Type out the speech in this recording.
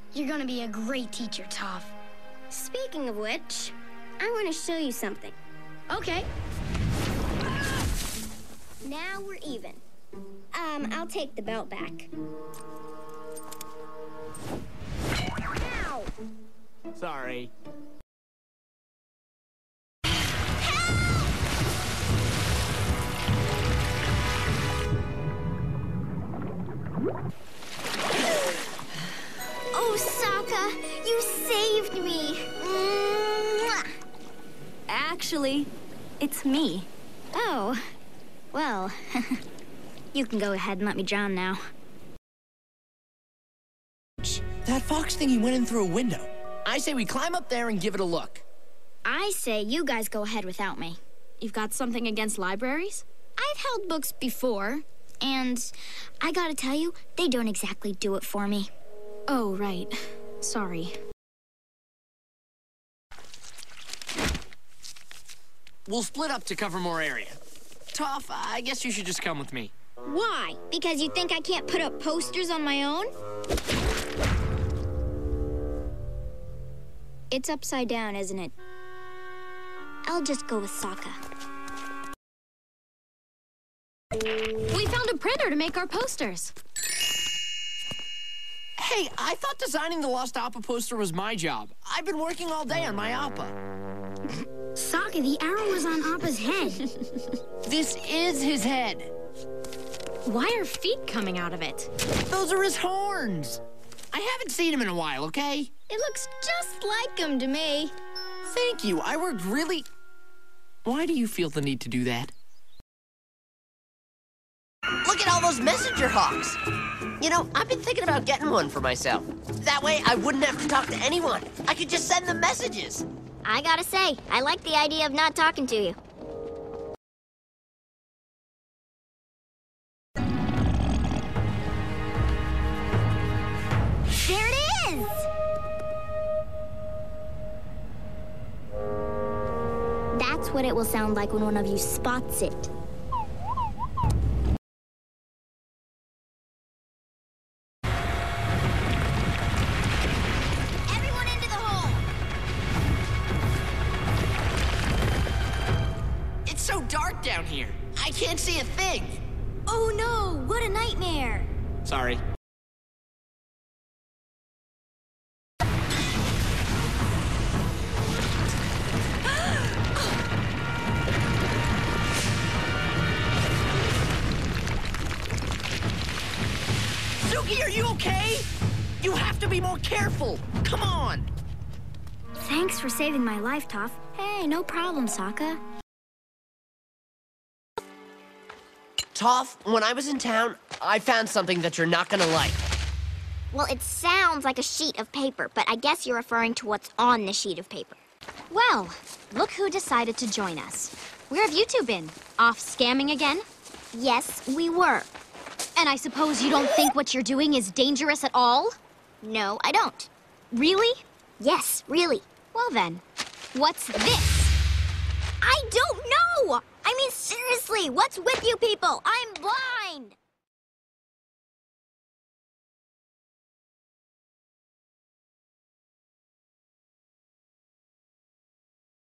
You're gonna be a great teacher, Toph. Speaking of which, I want to show you something. Okay. Now we're even. I'll take the belt back. Ow! Sorry. Oh, Sokka, you saved me. Mwah! Actually, it's me. Oh, well, you can go ahead and let me drown now. That fox thingy went in through a window. I say we climb up there and give it a look. I say you guys go ahead without me. You've got something against libraries? I've held books before, and I gotta tell you, they don't exactly do it for me. Oh, right. Sorry. We'll split up to cover more area. Toph, I guess you should just come with me. Why? Because you think I can't put up posters on my own? It's upside down, isn't it? I'll just go with Sokka. We found a printer to make our posters. Hey, I thought designing the Lost Appa poster was my job. I've been working all day on my Appa. Sokka, the arrow was on Appa's head. This is his head. Why are feet coming out of it? Those are his horns. I haven't seen him in a while, okay? It looks just like him to me. Thank you. I worked really... Why do you feel the need to do that? Look at all those messenger hawks. You know, I've been thinking about getting one for myself. That way, I wouldn't have to talk to anyone. I could just send them messages. I gotta say, I like the idea of not talking to you. There it is! That's what it will sound like when one of you spots it. Everyone into the hole! It's so dark down here. I can't see a thing. Oh no, what a nightmare! Sorry. Suki, are you okay? You have to be more careful. Come on. Thanks for saving my life, Toph. Hey, no problem, Sokka. Toph, when I was in town, I found something that you're not gonna like. Well, it sounds like a sheet of paper, but I guess you're referring to what's on the sheet of paper. Well, look who decided to join us. Where have you two been? Off scamming again? Yes, we were. And I suppose you don't think what you're doing is dangerous at all? No, I don't. Really? Yes, really. Well then, what's this? I don't know! I mean, seriously, what's with you people? I'm blind!